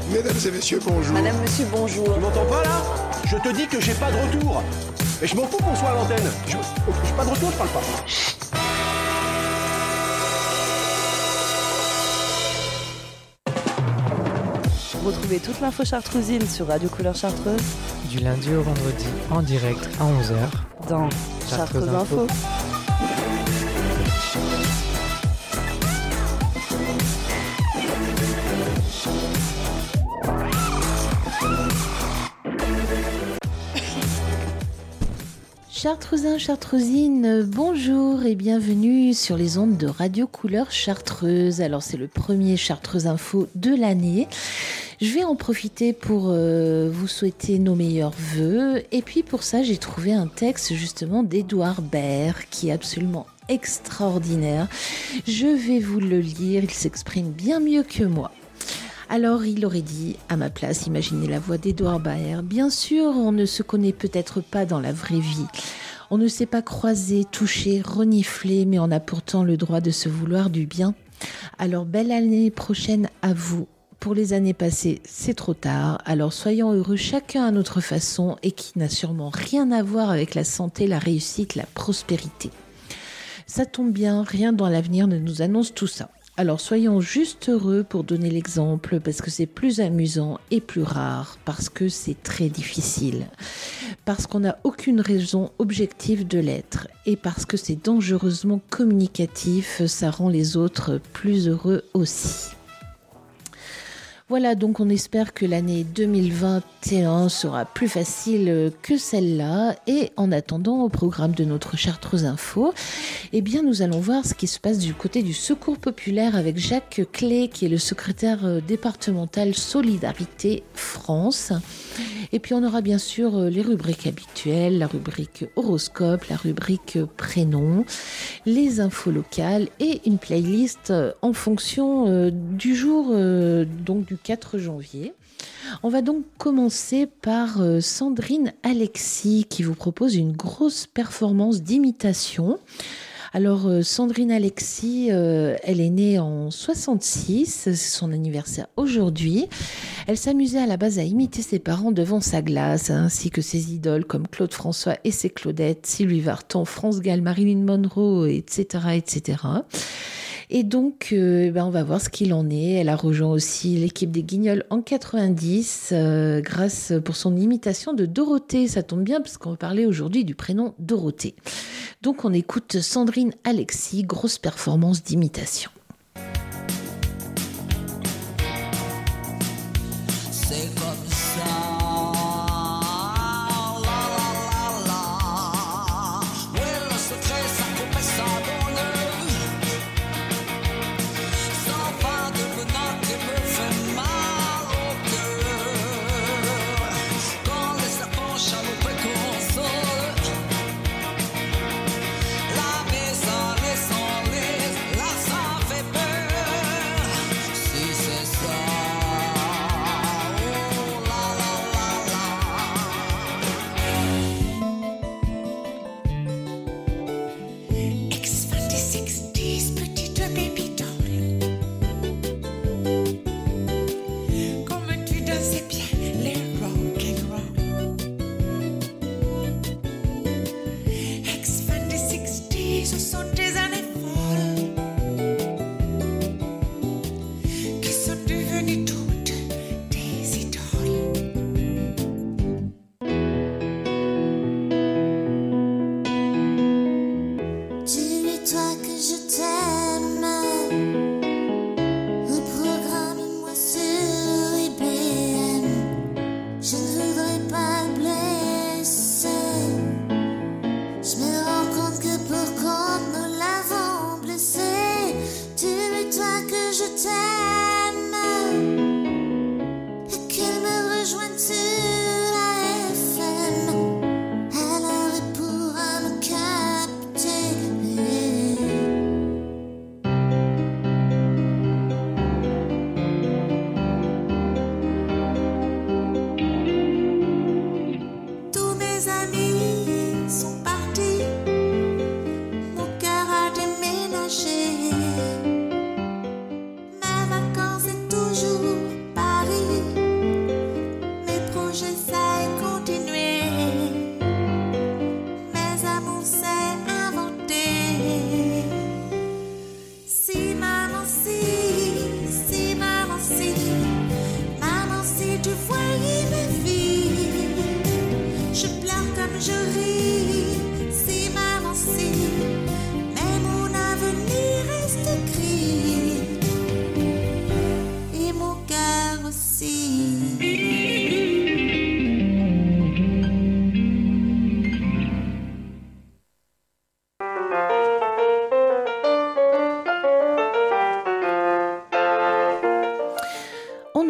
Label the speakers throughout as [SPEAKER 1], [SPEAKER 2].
[SPEAKER 1] Mesdames et messieurs, bonjour.
[SPEAKER 2] Madame, monsieur, bonjour.
[SPEAKER 3] Tu m'entends pas là? Je te dis que j'ai pas de retour. Et je m'en fous qu'on soit à l'antenne. J'ai pas de retour, je parle pas.
[SPEAKER 2] Retrouvez toute l'info chartrousine sur Radio Couleur Chartreuse
[SPEAKER 4] du lundi au vendredi en direct à 11h
[SPEAKER 2] dans Chartreuse Info.
[SPEAKER 5] Chartreusins, Chartreusines, bonjour et bienvenue sur les ondes de Radio Couleur Chartreuse. Alors c'est le premier Chartreuse Info de l'année. Je vais en profiter pour vous souhaiter nos meilleurs vœux. Et puis pour ça, j'ai trouvé un texte justement d'Édouard Baird qui est absolument extraordinaire. Je vais vous le lire, il s'exprime bien mieux que moi. Alors, il aurait dit, à ma place, imaginez la voix d'Édouard Baird. Bien sûr, on ne se connaît peut-être pas dans la vraie vie. On ne s'est pas croisé, touché, reniflé, mais on a pourtant le droit de se vouloir du bien. Alors, belle année prochaine à vous. Pour les années passées, c'est trop tard. Alors, soyons heureux chacun à notre façon et qui n'a sûrement rien à voir avec la santé, la réussite, la prospérité. Ça tombe bien, rien dans l'avenir ne nous annonce tout ça. Alors soyons juste heureux pour donner l'exemple parce que c'est plus amusant et plus rare, parce que c'est très difficile, parce qu'on n'a aucune raison objective de l'être et parce que c'est dangereusement communicatif, ça rend les autres plus heureux aussi. Voilà, donc on espère que l'année 2021 sera plus facile que celle-là. Et en attendant, au programme de notre Chartreuse Info, eh bien, nous allons voir ce qui se passe du côté du Secours populaire avec Jacques Clé, qui est le secrétaire départemental Solidarité France. Et puis on aura bien sûr les rubriques habituelles, la rubrique horoscope, la rubrique prénom, les infos locales et une playlist en fonction du jour, donc du 4 janvier. On va donc commencer par Sandrine Alexis qui vous propose une grosse performance d'imitation. Alors Sandrine Alexis, elle est née en 66, c'est son anniversaire aujourd'hui. Elle s'amusait à la base à imiter ses parents devant sa glace, ainsi que ses idoles comme Claude François et ses Claudettes, Sylvie Vartan, France Gall, Marilyn Monroe, etc., etc. Et donc, on va voir ce qu'il en est. Elle a rejoint aussi l'équipe des Guignols en 90, grâce pour son imitation de Dorothée. Ça tombe bien parce qu'on va parler aujourd'hui du prénom Dorothée. Donc, on écoute Sandrine Alexis, grosse performance d'imitation.
[SPEAKER 6] C'est comme ça.
[SPEAKER 7] La maison, les sons, la saveur.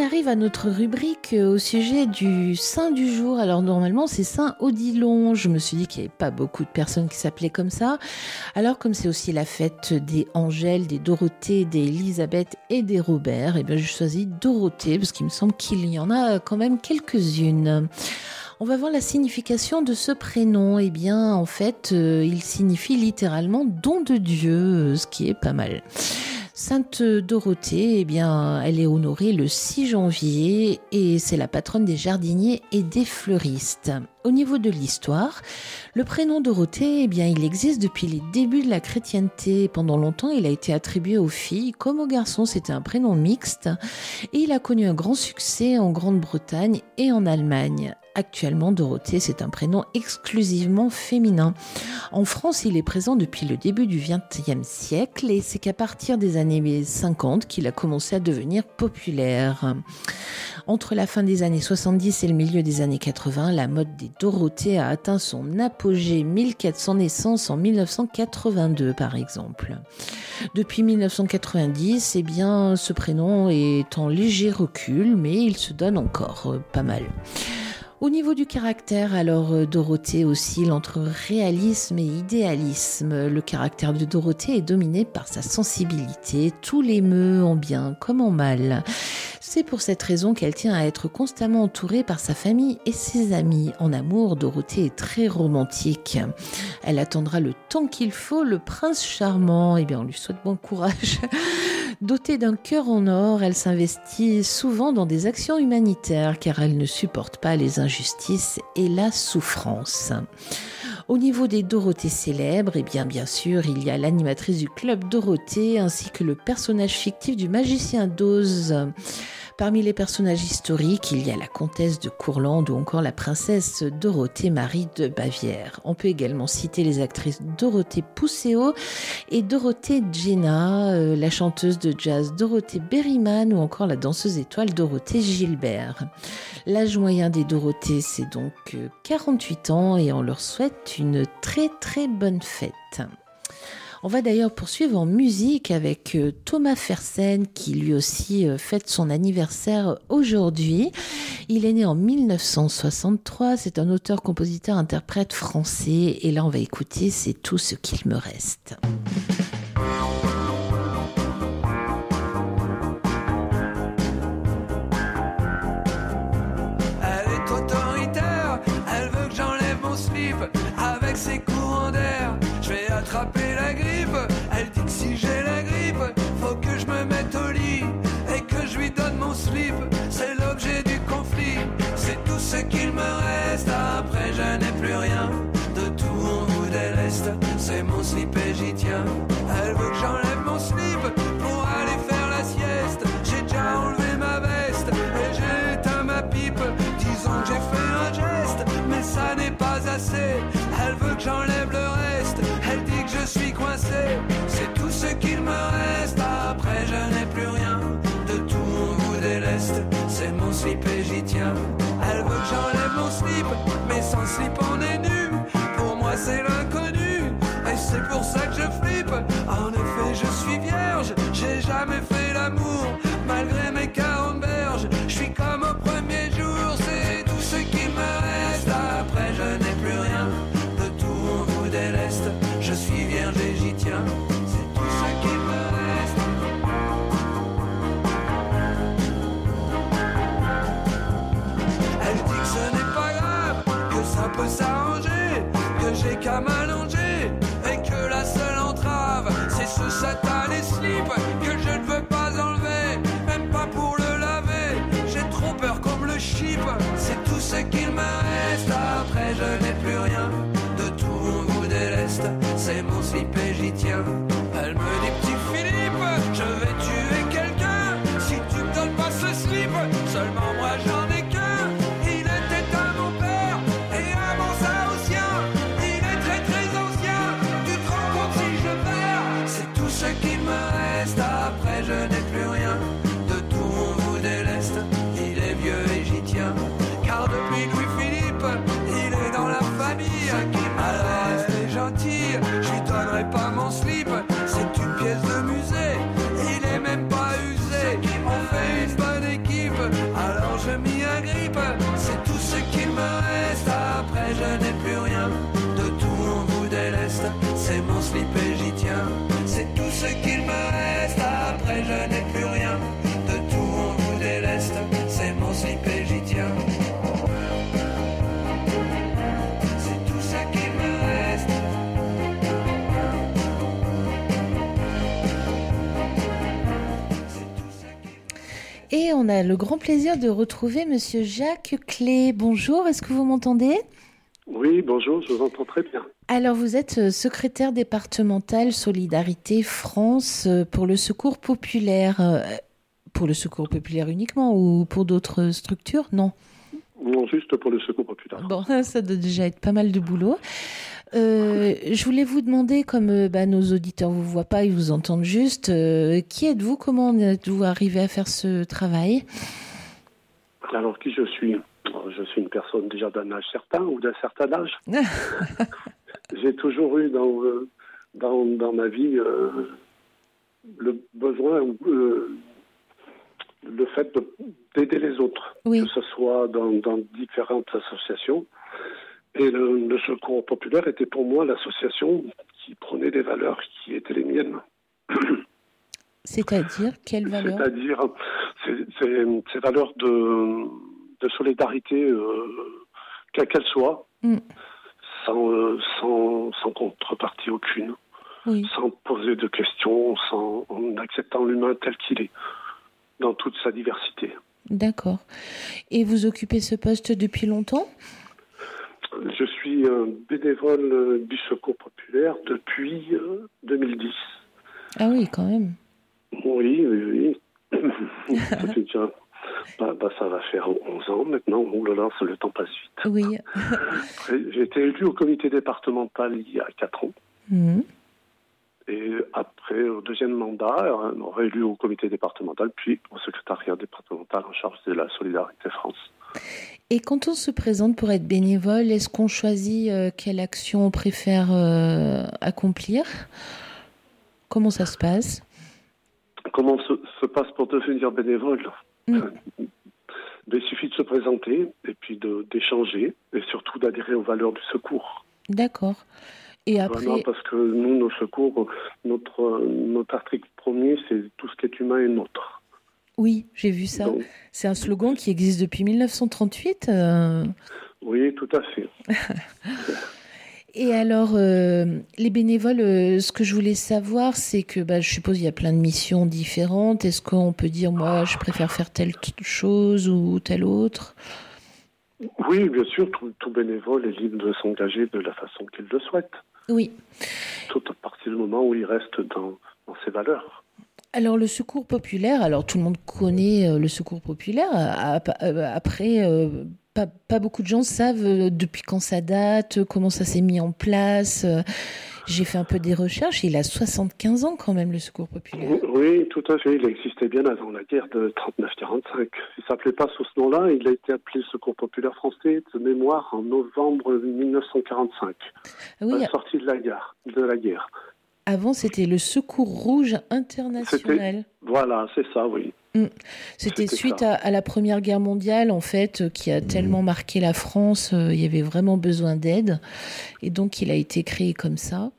[SPEAKER 5] arrive à notre rubrique au sujet du saint du jour. Alors normalement c'est Saint Odilon. Je me suis dit qu'il n'y avait pas beaucoup de personnes qui s'appelaient comme ça. Alors comme c'est aussi la fête des Angèle, des Dorothée, des Élisabeth et des Robert, et bien j'ai choisi Dorothée parce qu'il me semble qu'il y en a quand même quelques-unes. On va voir la signification de ce prénom. Eh bien, en fait, il signifie littéralement don de Dieu, ce qui est pas mal. Sainte Dorothée, eh bien, elle est honorée le 6 janvier et c'est la patronne des jardiniers et des fleuristes. Au niveau de l'histoire, le prénom Dorothée, eh bien, il existe depuis les débuts de la chrétienté. Pendant longtemps, il a été attribué aux filles comme aux garçons. C'était un prénom mixte et il a connu un grand succès en Grande-Bretagne et en Allemagne. Actuellement, Dorothée, c'est un prénom exclusivement féminin. En France, il est présent depuis le début du XXe siècle et c'est qu'à partir des années 50 qu'il a commencé à devenir populaire. Entre la fin des années 70 et le milieu des années 80, la mode des Dorothées a atteint son apogée, 1400 naissances en 1982 par exemple. Depuis 1990, eh bien, ce prénom est en léger recul, mais il se donne encore pas mal. Au niveau du caractère, alors Dorothée oscille entre réalisme et idéalisme. Le caractère de Dorothée est dominé par sa sensibilité, tout l'émeut en bien comme en mal. C'est pour cette raison qu'elle tient à être constamment entourée par sa famille et ses amis. En amour, Dorothée est très romantique. Elle attendra le temps qu'il faut, le prince charmant. Eh bien, on lui souhaite bon courage. Dotée d'un cœur en or, elle s'investit souvent dans des actions humanitaires car elle ne supporte pas les injustices et la souffrance. Au niveau des Dorothées célèbres, eh bien sûr, il y a l'animatrice du club Dorothée ainsi que le personnage fictif du magicien d'Oz. Parmi les personnages historiques, il y a la comtesse de Courlande ou encore la princesse Dorothée Marie de Bavière. On peut également citer les actrices Dorothée Pousseau et Dorothée Jenna, la chanteuse de jazz Dorothée Berryman ou encore la danseuse étoile Dorothée Gilbert. L'âge moyen des Dorothées, c'est donc 48 ans et on leur souhaite une très très bonne fête. On va d'ailleurs poursuivre en musique avec Thomas Fersen qui lui aussi fête son anniversaire aujourd'hui. Il est né en 1963, c'est un auteur, compositeur, interprète français et là on va écouter C'est tout ce qu'il me reste.
[SPEAKER 1] Elle est autoritaire, elle veut que j'enlève mon slip avec ses courants d'air. Je vais attraper la grippe. Elle dit que si j'ai la grippe, faut que je me mette au lit et que je lui donne mon slip. C'est l'objet du conflit, c'est tout ce qu'il me reste. Après je n'ai plus rien, de tout on vous déleste. C'est mon slip et j'y tiens. Elle veut que j'enlève mon slip pour aller faire la sieste. J'ai déjà enlevé ma veste et j'ai éteint ma pipe, disant que j'ai fait un geste, mais ça n'est pas assez. Elle veut que j'enlève le reste, elle dit que je suis coincé. C'est tout ce qu'il me reste, après je n'ai plus rien, de tout on vous déleste. C'est mon slip et j'y tiens. Elle veut que j'enlève mon slip, mais sans slip on est nu. Pour moi c'est l'inconnu, et c'est pour ça que je flippe. En effet je suis vierge, j'ai jamais fait l'amour, malgré mes 40 berges. Je suis comme au premier jour, c'est tout ce qu'il me reste. Après je n'ai plus rien, de tout on vous déleste. Je suis vierge et j'y tiens, c'est tout ce qu'il me reste. Elle dit que ce n'est pas grave, que ça peut s'arranger, que j'ai qu'à m'allonger et que la seule entrave c'est ce satané slip que je ne veux pas enlever, même pas pour le laver. J'ai trop peur qu'on me le chipe, c'est tout ce qu'il me reste. Après je n'ai plus rien, de tout on vous déleste. C'est mon slip et j'y tiens. Elle me dit petit Philippe, je vais tuer quelqu'un si tu me donnes pas ce slip. Seulement moi j'en ai qu'un, il était à mon père et à mon saoutien. Il est très très ancien, tu te rends compte si je perds. C'est tout ce qu'il me reste.
[SPEAKER 5] Et on a le grand plaisir de retrouver Monsieur Jacques Clé. Bonjour, est-ce que vous m'entendez ?
[SPEAKER 7] Oui, bonjour, je vous entends très bien.
[SPEAKER 5] Alors, vous êtes secrétaire départemental Solidarité France pour le Secours populaire. Pour le Secours populaire uniquement ou pour d'autres structures ? Non.
[SPEAKER 7] Non, juste pour le Secours populaire.
[SPEAKER 5] Bon, ça doit déjà être pas mal de boulot. Je voulais vous demander, comme nos auditeurs vous voient pas, ils vous entendent juste, qui êtes-vous ? Comment êtes-vous arrivé à faire ce travail ?
[SPEAKER 7] Alors, qui je suis ? Je suis une personne déjà d'un âge certain ou d'un certain âge. J'ai toujours eu dans ma vie le besoin, le fait d'aider les autres,
[SPEAKER 5] oui.
[SPEAKER 7] Que ce soit dans différentes associations. Et le Secours populaire était pour moi l'association qui prenait des valeurs qui étaient les miennes.
[SPEAKER 5] C'est-à-dire, quelles valeurs ?
[SPEAKER 7] C'est-à-dire, ces valeurs de solidarité, quelle qu'elle soit, sans contrepartie aucune,
[SPEAKER 5] oui.
[SPEAKER 7] Sans poser de questions, en acceptant l'humain tel qu'il est, dans toute sa diversité.
[SPEAKER 5] D'accord. Et vous occupez ce poste depuis longtemps ?
[SPEAKER 7] Je suis bénévole du Secours populaire depuis 2010.
[SPEAKER 5] Ah oui, quand même.
[SPEAKER 7] Oui. Ça fait déjà... ça va faire 11 ans maintenant. Oh là là, le temps passe vite.
[SPEAKER 5] Oui.
[SPEAKER 7] J'ai été élu au comité départemental il y a 4 ans.
[SPEAKER 5] Mmh.
[SPEAKER 7] Et après, au deuxième mandat, on aurait élu au comité départemental, puis au secrétariat départemental en charge de la Solidarité France.
[SPEAKER 5] Et quand on se présente pour être bénévole, est-ce qu'on choisit quelle action on préfère accomplir ? Comment ça se passe ?
[SPEAKER 7] Comment se passe pour devenir bénévole ? Il suffit de se présenter et puis d'échanger et surtout d'adhérer aux valeurs du secours.
[SPEAKER 5] D'accord. Et après...
[SPEAKER 7] Vraiment, parce que nous, nos secours, notre article premier, c'est tout ce qui est humain est nôtre.
[SPEAKER 5] Oui, j'ai vu ça. Donc, c'est un slogan qui existe depuis 1938.
[SPEAKER 7] Oui, tout à fait.
[SPEAKER 5] Et alors, les bénévoles, ce que je voulais savoir, c'est que je suppose qu'il y a plein de missions différentes. Est-ce qu'on peut dire, moi, je préfère faire telle chose ou telle autre ?
[SPEAKER 7] Oui, bien sûr, tout bénévole est libre de s'engager de la façon qu'il le souhaite.
[SPEAKER 5] Oui.
[SPEAKER 7] Tout à partir du moment où il reste dans ses valeurs.
[SPEAKER 5] Alors, le Secours populaire, tout le monde connaît le Secours populaire. Après, pas beaucoup de gens savent depuis quand ça date, comment ça s'est mis en place. J'ai fait un peu des recherches. Il a 75 ans quand même, le Secours populaire.
[SPEAKER 7] Oui, tout à fait. Il existait bien avant la guerre de 39-45. Il ne s'appelait pas sous ce nom-là. Il a été appelé Secours populaire français de mémoire en novembre 1945.
[SPEAKER 5] Oui,
[SPEAKER 7] à la sortie de la guerre.
[SPEAKER 5] Avant, c'était le Secours rouge international.
[SPEAKER 7] Voilà, c'est ça, oui.
[SPEAKER 5] C'était suite à la Première Guerre mondiale, en fait, qui a tellement marqué la France. Il y avait vraiment besoin d'aide. Et donc, il a été créé comme ça.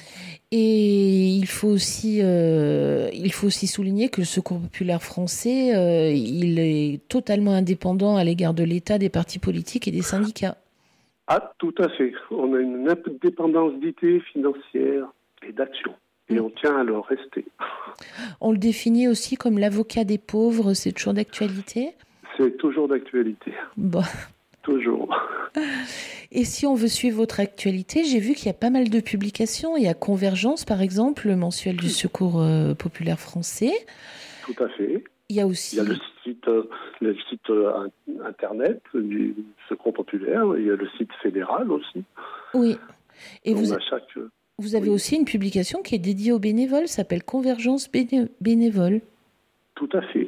[SPEAKER 5] Et il faut aussi souligner que le Secours populaire français, il est totalement indépendant à l'égard de l'État, des partis politiques et des syndicats.
[SPEAKER 7] Ah, tout à fait. On a une indépendance d'idées financières et d'action. Et on tient à le rester.
[SPEAKER 5] On le définit aussi comme l'avocat des pauvres. C'est toujours d'actualité ?
[SPEAKER 7] C'est toujours d'actualité.
[SPEAKER 5] Bon.
[SPEAKER 7] Toujours.
[SPEAKER 5] Et si on veut suivre votre actualité, j'ai vu qu'il y a pas mal de publications. Il y a Convergence, par exemple, le mensuel du Secours populaire français.
[SPEAKER 7] Tout à fait.
[SPEAKER 5] Il y a aussi...
[SPEAKER 7] Il y a le site internet du Secours populaire. Il y a le site fédéral aussi.
[SPEAKER 5] Oui. Et vous avez aussi une publication qui est dédiée aux bénévoles, s'appelle Convergence bénévole.
[SPEAKER 7] Tout à fait.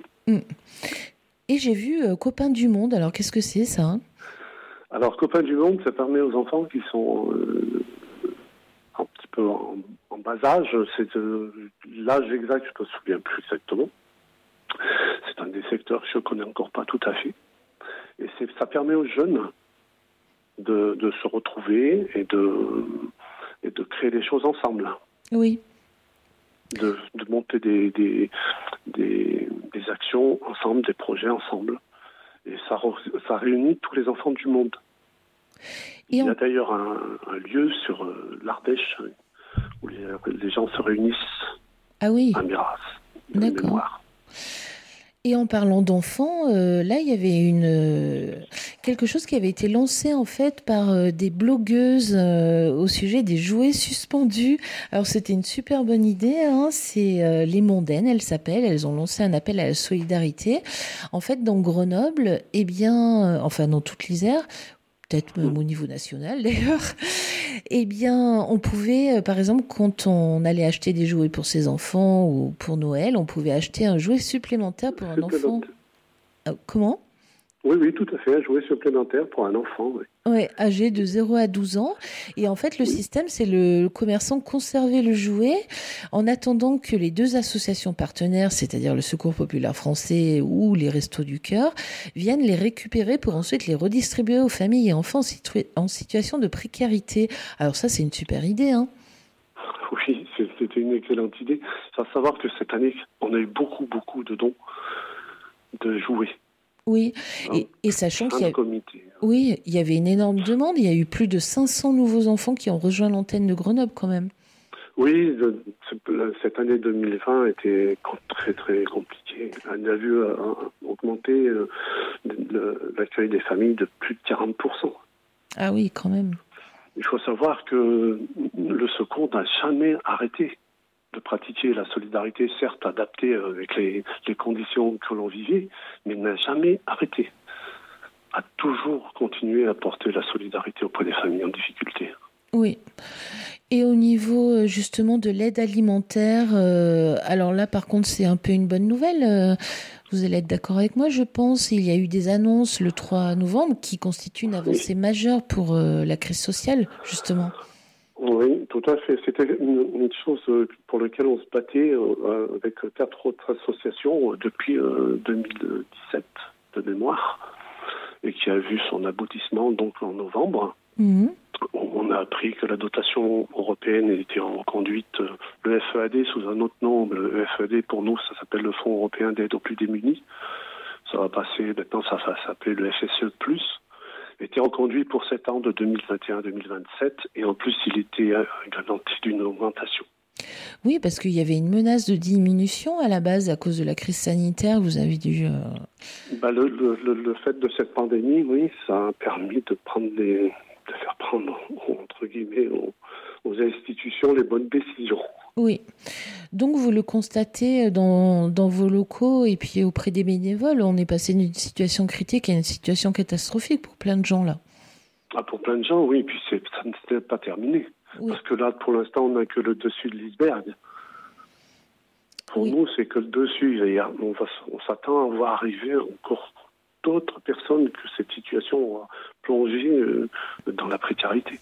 [SPEAKER 5] Et j'ai vu Copains du Monde. Alors, qu'est-ce que c'est, ça ?
[SPEAKER 7] Alors, Copains du Monde, ça permet aux enfants qui sont un petit peu en bas âge. C'est l'âge exact, je ne me souviens plus exactement. C'est un des secteurs que je ne connais encore pas tout à fait. Et ça permet aux jeunes de se retrouver et de créer des choses ensemble.
[SPEAKER 5] Oui.
[SPEAKER 7] De monter des actions ensemble, des projets ensemble. Et ça réunit tous les enfants du monde. Il y a d'ailleurs un lieu sur l'Ardèche où les gens se réunissent.
[SPEAKER 5] Ah oui.
[SPEAKER 7] À Miras.
[SPEAKER 5] D'accord. Et en parlant d'enfants, là, il y avait quelque chose qui avait été lancé en fait par des blogueuses au sujet des jouets suspendus. Alors, c'était une super bonne idée. Hein. C'est les Mondaines, elles s'appellent. Elles ont lancé un appel à la solidarité. En fait, dans Grenoble, enfin dans toute l'Isère, peut-être même au niveau national d'ailleurs, on pouvait, par exemple, quand on allait acheter des jouets pour ses enfants ou pour Noël, on pouvait acheter un jouet supplémentaire pour un enfant. Comment ?
[SPEAKER 7] Oui, tout à fait, un jouet supplémentaire pour un enfant, oui.
[SPEAKER 5] Oui, âgé de 0 à 12 ans. Et en fait, le système, c'est le commerçant conserver le jouet en attendant que les deux associations partenaires, c'est-à-dire le Secours populaire français ou les Restos du Cœur, viennent les récupérer pour ensuite les redistribuer aux familles et enfants en situation de précarité. Alors ça, c'est une super idée, hein.
[SPEAKER 7] Oui, c'était une excellente idée. Il faut savoir que cette année, on a eu beaucoup de dons de jouets.
[SPEAKER 5] Oui, et sachant qu'il y avait une énorme demande, il y a eu plus de 500 nouveaux enfants qui ont rejoint l'antenne de Grenoble quand même.
[SPEAKER 7] Oui, cette année 2020 était très très compliquée. On a vu augmenter l'accueil des familles de plus de 40%.
[SPEAKER 5] Ah oui, quand même.
[SPEAKER 7] Il faut savoir que le secours n'a jamais arrêté de pratiquer la solidarité, certes adaptée avec les conditions que l'on vivait, mais n'a jamais arrêté. A toujours continué à porter la solidarité auprès des familles en difficulté.
[SPEAKER 5] Oui. Et au niveau justement de l'aide alimentaire, alors là par contre c'est un peu une bonne nouvelle. Vous allez être d'accord avec moi, je pense. Il y a eu des annonces le 3 novembre qui constituent une avancée majeure pour la crise sociale, justement.
[SPEAKER 7] Oui, tout à fait. C'était une chose pour laquelle on se battait avec 4 autres associations depuis 2017 de mémoire et qui a vu son aboutissement donc en novembre. Mmh. On a appris que la dotation européenne était reconduite, le FEAD sous un autre nom. Le FEAD pour nous, ça s'appelle le Fonds européen d'aide aux plus démunis. Ça va passer, maintenant ça va s'appeler le FSE+. Était reconduit pour 7 ans de 2021 à 2027 et en plus il était garanti d'une augmentation.
[SPEAKER 5] Oui, parce qu'il y avait une menace de diminution à la base à cause de la crise sanitaire. Vous avez dû...
[SPEAKER 7] Le fait de cette pandémie, oui, ça a permis de faire prendre, entre guillemets, aux institutions les bonnes décisions.
[SPEAKER 5] Oui. Donc, vous le constatez dans vos locaux et puis auprès des bénévoles, on est passé d'une situation critique à une situation catastrophique pour plein de gens, là.
[SPEAKER 7] Ah, pour plein de gens, oui. Et puis, ça n'était pas terminé. Oui. Parce que là, pour l'instant, on n'a que le dessus de l'iceberg. Pour nous, c'est que le dessus. On s'attend à voir arriver encore d'autres personnes que cette situation a plongé dans la précarité.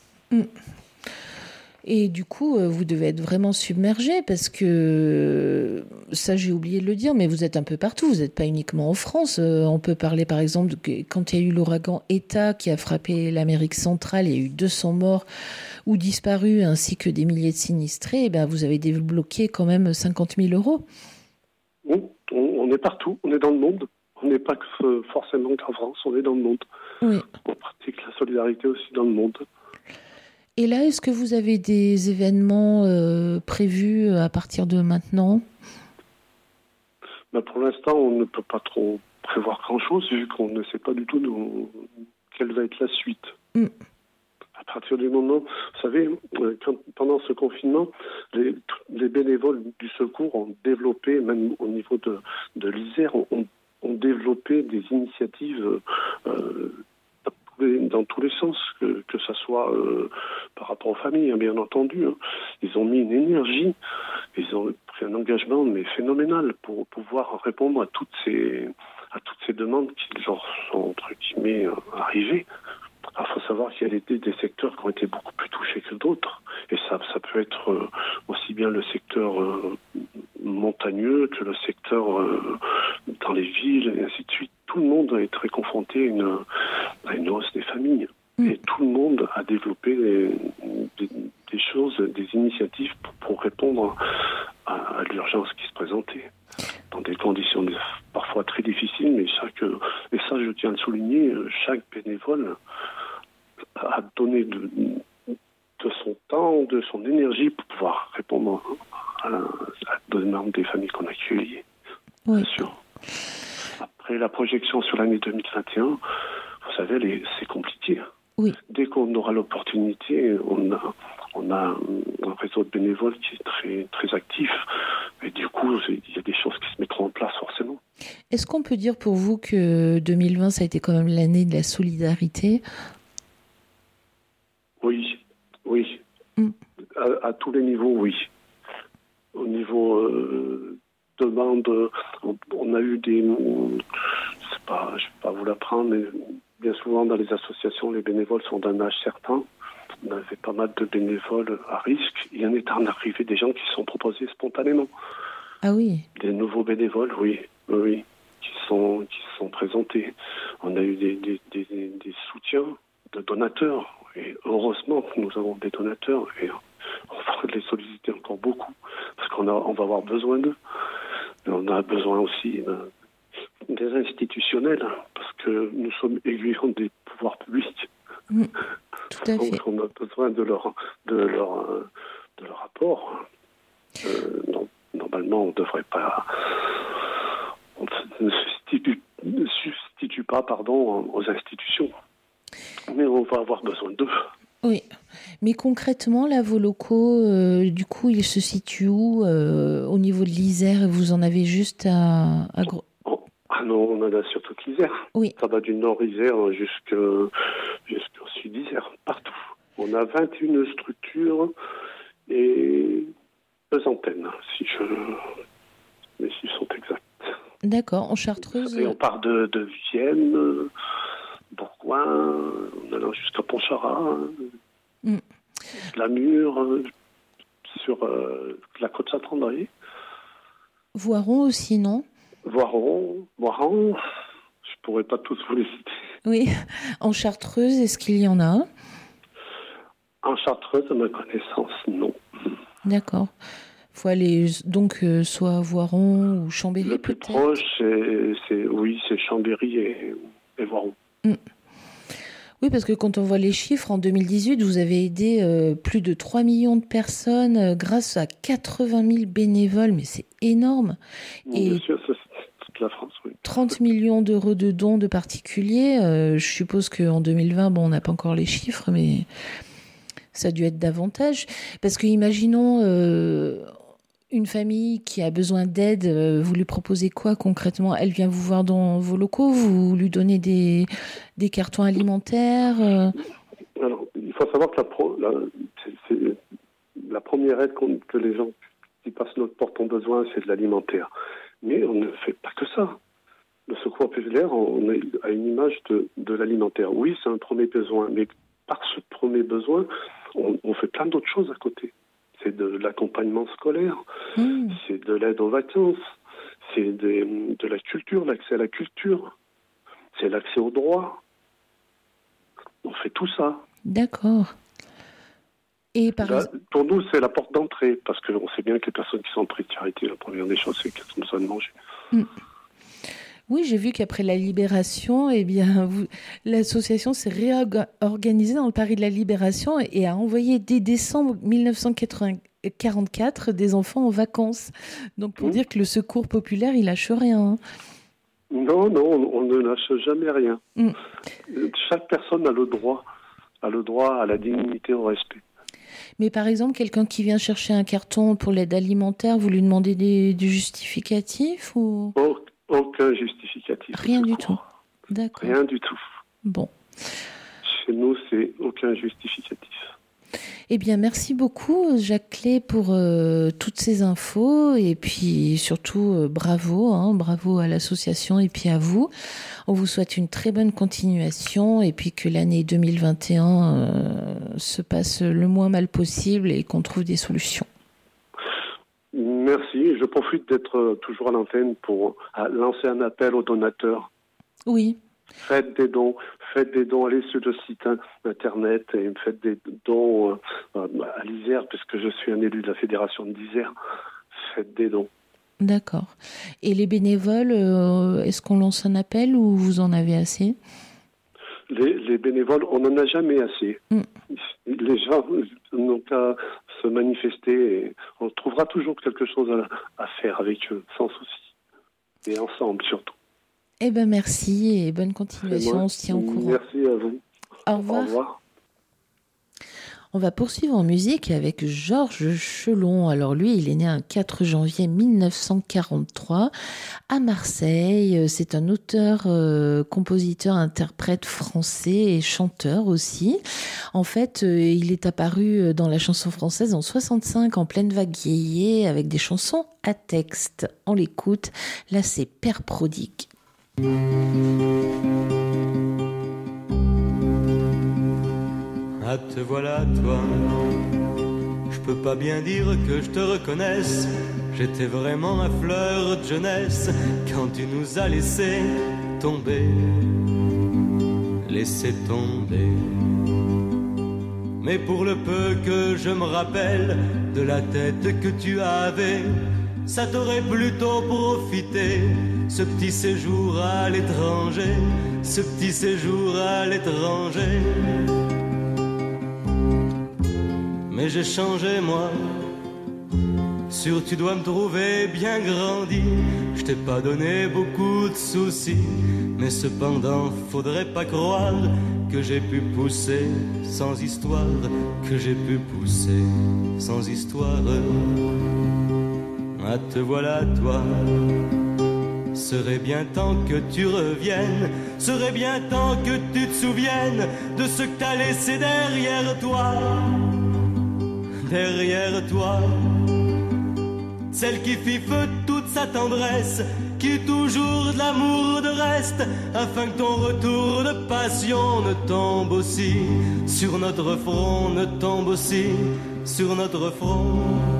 [SPEAKER 5] Et du coup, vous devez être vraiment submergé parce que, ça j'ai oublié de le dire, mais vous êtes un peu partout, vous n'êtes pas uniquement en France. On peut parler par exemple, quand il y a eu l'ouragan Eta qui a frappé l'Amérique centrale, il y a eu 200 morts ou disparus ainsi que des milliers de sinistrés, vous avez débloqué quand même 50 000 €.
[SPEAKER 7] Oui, on est partout, on est dans le monde. On n'est pas forcément qu'en France, on est dans le monde. Oui. On pratique la solidarité aussi dans le monde.
[SPEAKER 5] Et là, est-ce que vous avez des événements prévus à partir de maintenant ?
[SPEAKER 7] Pour l'instant, on ne peut pas trop prévoir grand-chose, vu qu'on ne sait pas du tout quelle va être la suite. À partir du moment, vous savez, pendant ce confinement, les bénévoles du secours ont développé, même au niveau de l'Isère, ont développé des initiatives dans tous les sens, que ça soit par rapport aux familles, bien entendu. Ils ont mis une énergie, ils ont pris un engagement mais phénoménal pour pouvoir répondre à toutes ces demandes qui leur sont entre guillemets arrivées. Il faut savoir qu'il y a des secteurs qui ont été beaucoup plus touchés que d'autres. Et ça peut être aussi bien le secteur montagneux que le secteur dans les villes, et ainsi de suite. Tout le monde est très confronté à une hausse des familles. Et tout le monde a développé des choses, des initiatives pour répondre à l'urgence qui se présentait. Dans des conditions parfois très difficiles, mais et ça je tiens à le souligner, chaque bénévole a donné de son temps, de son énergie pour pouvoir répondre à la demande des familles qu'on a accueillies. Oui. Bien sûr. Après la projection sur l'année 2021, vous savez, c'est compliqué.
[SPEAKER 5] Oui.
[SPEAKER 7] Dès qu'on aura l'opportunité, on a un réseau de bénévoles qui est très, très actif. Et du coup, il y a des choses qui se mettront en place forcément.
[SPEAKER 5] Est-ce qu'on peut dire pour vous que 2020, ça a été quand même l'année de la solidarité ?
[SPEAKER 7] Oui. À tous les niveaux, oui. Au niveau demande, on a eu des... je ne vais pas vous l'apprendre, mais bien souvent dans les associations, les bénévoles sont d'un âge certain. On avait pas mal de bénévoles à risque. Il y en est en arrivé des gens qui se sont proposés spontanément.
[SPEAKER 5] Ah oui.
[SPEAKER 7] Des nouveaux bénévoles, oui, qui sont présentés. On a eu des soutiens de donateurs. Et heureusement que nous avons des donateurs et on va les solliciter encore beaucoup parce qu'on va avoir besoin d'eux. Mais on a besoin aussi des institutionnels parce que nous sommes aiguillons des pouvoirs publics.
[SPEAKER 5] Tout à fait.
[SPEAKER 7] Donc on a besoin de leur apport. Normalement, on devrait pas. On ne substitue pas, aux institutions. Mais on va avoir besoin d'eux.
[SPEAKER 5] Oui, mais concrètement, là, vos locaux, du coup, ils se situent où au niveau de l'Isère? Vous en avez juste à
[SPEAKER 7] Ah non, on en a sur toute l'Isère.
[SPEAKER 5] Oui.
[SPEAKER 7] Ça va du nord Isère jusqu'au sud Isère, partout. On a 21 structures et 2 antennes, mais s'ils sont exacts. D'accord,
[SPEAKER 5] en Chartreuse.
[SPEAKER 7] Et on part de Vienne, Bourgoin, en allant jusqu'à Pontcharrat, Namur, sur la côte Saint-André.
[SPEAKER 5] Voiron aussi, non?
[SPEAKER 7] Voiron, je pourrais pas tous vous les citer.
[SPEAKER 5] Oui, en Chartreuse, est-ce qu'il y en a un?
[SPEAKER 7] En Chartreuse, à ma connaissance, non.
[SPEAKER 5] D'accord. Il faut aller donc soit à Voiron ou Chambéry,
[SPEAKER 7] le plus
[SPEAKER 5] peut-être.
[SPEAKER 7] Proche, c'est Chambéry et Voiron.
[SPEAKER 5] Oui, parce que quand on voit les chiffres, en 2018, vous avez aidé plus de 3 millions de personnes grâce à 80 000 bénévoles, mais c'est énorme.
[SPEAKER 7] Bien sûr, c'est toute la France, oui.
[SPEAKER 5] 30 millions d'euros de dons de particuliers. Je suppose qu'en 2020, on n'a pas encore les chiffres, mais ça a dû être davantage. Parce que imaginons une famille qui a besoin d'aide, vous lui proposez quoi concrètement? Elle vient vous voir dans vos locaux, vous lui donnez des cartons alimentaires
[SPEAKER 7] Alors, il faut savoir que c'est la première aide que les gens qui passent notre porte ont besoin, c'est de l'alimentaire. Mais on ne fait pas que ça. Le secours populaire, on a une image de l'alimentaire. Oui, c'est un premier besoin, mais par ce premier besoin, on fait plein d'autres choses à côté. C'est de l'accompagnement scolaire, c'est de l'aide aux vacances, c'est de la culture, l'accès à la culture, c'est l'accès aux droits. On fait tout ça.
[SPEAKER 5] D'accord. Et
[SPEAKER 7] pour nous, c'est la porte d'entrée, parce qu'on sait bien que les personnes qui sont en précarité, la première des choses, c'est qu'elles ont besoin de manger.
[SPEAKER 5] Oui, j'ai vu qu'après la Libération, l'association s'est réorganisée dans le Paris de la Libération et a envoyé dès décembre 1944 des enfants en vacances. Donc pour dire que le secours populaire, il lâche rien.
[SPEAKER 7] Non, on ne lâche jamais rien. Chaque personne a le droit à la dignité, au respect.
[SPEAKER 5] Mais par exemple, quelqu'un qui vient chercher un carton pour l'aide alimentaire, vous lui demandez du justificatif ou...
[SPEAKER 7] Aucun justificatif.
[SPEAKER 5] Rien du tout. D'accord.
[SPEAKER 7] Rien du tout.
[SPEAKER 5] Bon.
[SPEAKER 7] Chez nous, c'est aucun justificatif.
[SPEAKER 5] Eh bien, merci beaucoup, Jacques Clé, pour toutes ces infos. Et puis, surtout, bravo à l'association et puis à vous. On vous souhaite une très bonne continuation et puis que l'année 2021 se passe le moins mal possible et qu'on trouve des solutions.
[SPEAKER 7] Merci. Je profite d'être toujours à l'antenne pour lancer un appel aux donateurs.
[SPEAKER 5] Oui.
[SPEAKER 7] Faites des dons, allez sur le site internet et faites des dons à l'Isère, puisque je suis un élu de la fédération d'Isère. Faites des dons.
[SPEAKER 5] D'accord. Et les bénévoles, est-ce qu'on lance un appel ou vous en avez assez?
[SPEAKER 7] Les bénévoles, on n'en a jamais assez. Les gens n'ont qu'à se manifester et on trouvera toujours quelque chose à faire avec eux, sans souci. Et ensemble surtout.
[SPEAKER 5] Eh ben merci et bonne continuation. On se tient au courant.
[SPEAKER 7] Merci à vous.
[SPEAKER 5] Au revoir.
[SPEAKER 7] Au revoir.
[SPEAKER 5] On va poursuivre en musique avec Georges Chelon. Alors lui, il est né un 4 janvier 1943 à Marseille. C'est un auteur, compositeur, interprète français et chanteur aussi. En fait, il est apparu dans la chanson française en 65 en pleine vague yéyé avec des chansons à texte. On l'écoute. Là, c'est Père prodigue.
[SPEAKER 8] Ah, te voilà toi, je peux pas bien dire que je te reconnaisse. J'étais vraiment à fleur de jeunesse quand tu nous as laissé tomber, laissé tomber. Mais pour le peu que je me rappelle de la tête que tu avais, ça t'aurait plutôt profité, ce petit séjour à l'étranger, ce petit séjour à l'étranger. Mais j'ai changé moi, sûr tu dois me trouver bien grandi. Je t'ai pas donné beaucoup de soucis, mais cependant faudrait pas croire que j'ai pu pousser sans histoire, que j'ai pu pousser sans histoire. Ah, te voilà toi, serait bien temps que tu reviennes, serait bien temps que tu te souviennes de ce que t'as laissé derrière toi. Derrière toi, celle qui fit feu toute sa tendresse, qui toujours de l'amour de reste, afin que ton retour de passion ne tombe aussi sur notre front, ne tombe aussi sur notre front.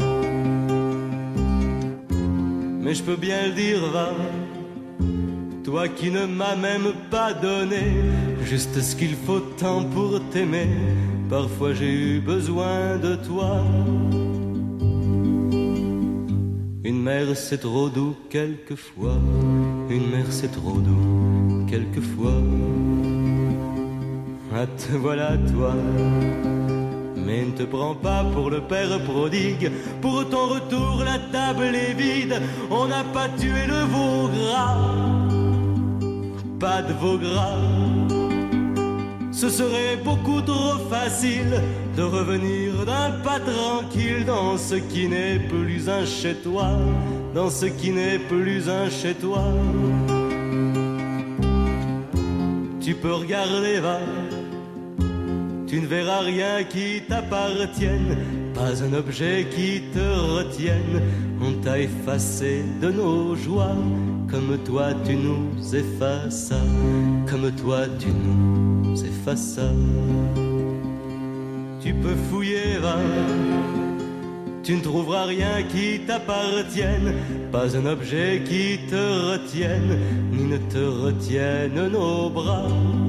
[SPEAKER 8] Mais je peux bien le dire, va, toi qui ne m'as même pas donné juste ce qu'il faut tant pour t'aimer. Parfois j'ai eu besoin de toi. Une mère c'est trop doux quelquefois, une mère c'est trop doux quelquefois. Ah, te voilà toi, mais ne te prends pas pour le père prodigue. Pour ton retour la table est vide, on n'a pas tué le veau gras, pas de veau gras. Ce serait beaucoup trop facile de revenir d'un pas tranquille dans ce qui n'est plus un chez toi, dans ce qui n'est plus un chez toi. Tu peux regarder, va, tu ne verras rien qui t'appartienne, pas un objet qui te retienne. On t'a effacé de nos joies, comme toi tu nous effaces, comme toi tu nous effaces. Tu peux fouiller, va, tu ne trouveras rien qui t'appartienne, pas un objet qui te retienne, ni ne te retienne nos bras.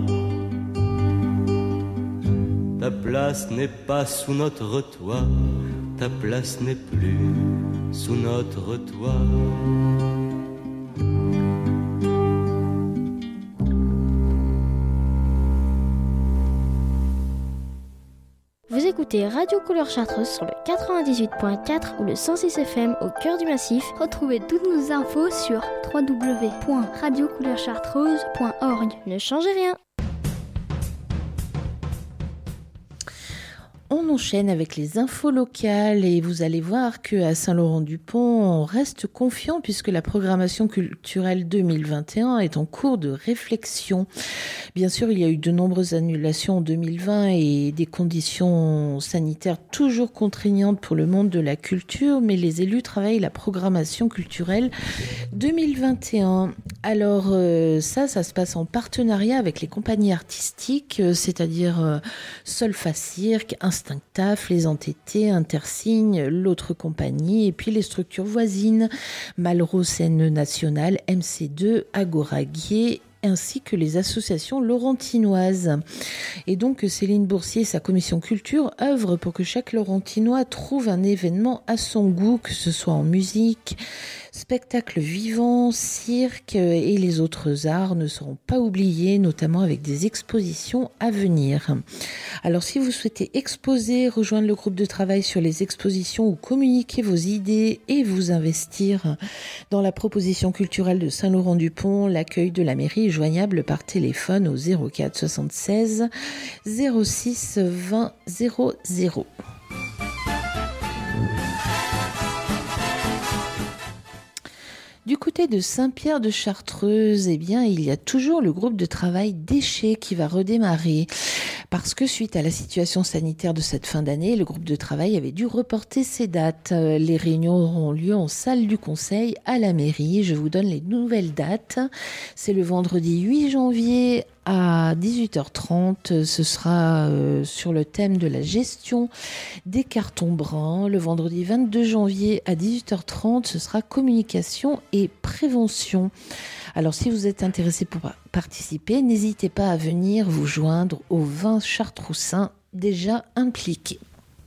[SPEAKER 8] Ta place n'est pas sous notre toit, ta place n'est plus sous notre toit.
[SPEAKER 9] Vous écoutez Radio Couleur Chartreuse sur le 98.4 ou le 106 FM au cœur du massif.
[SPEAKER 10] Retrouvez toutes nos infos sur www.radiocouleurchartreuse.org.
[SPEAKER 9] Ne changez rien.
[SPEAKER 5] On enchaîne avec les infos locales et vous allez voir qu'à Saint-Laurent-du-Pont, on reste confiant puisque la programmation culturelle 2021 est en cours de réflexion. Bien sûr, il y a eu de nombreuses annulations en 2020 et des conditions sanitaires toujours contraignantes pour le monde de la culture, mais les élus travaillent la programmation culturelle 2021. Alors ça se passe en partenariat avec les compagnies artistiques, c'est-à-dire Solfa Cirque, Instinctaf, Les Entêtés, Intersigne, l'autre compagnie, et puis les structures voisines, Malraux Scène Nationale, MC2, Agora Gay, ainsi que les associations laurentinoises. Et donc Céline Boursier et sa commission culture œuvrent pour que chaque Laurentinois trouve un événement à son goût, que ce soit en musique, spectacle vivant, cirque et les autres arts ne seront pas oubliés, notamment avec des expositions à venir. Alors si vous souhaitez exposer, rejoindre le groupe de travail sur les expositions ou communiquer vos idées et vous investir dans la proposition culturelle de Saint-Laurent-du-Pont, l'accueil de la mairie est joignable par téléphone au 04 76 06 20 00. Du côté de Saint-Pierre de Chartreuse, eh bien, il y a toujours le groupe de travail déchets qui va redémarrer. Parce que suite à la situation sanitaire de cette fin d'année, le groupe de travail avait dû reporter ses dates. Les réunions auront lieu en salle du conseil à la mairie. Je vous donne les nouvelles dates. C'est le vendredi 8 janvier à 18h30. Ce sera sur le thème de la gestion des cartons bruns. Le vendredi 22 janvier à 18h30, ce sera communication et prévention. Alors si vous êtes intéressé pour participer, n'hésitez pas à venir vous joindre aux 20 Chartroussins déjà impliqués.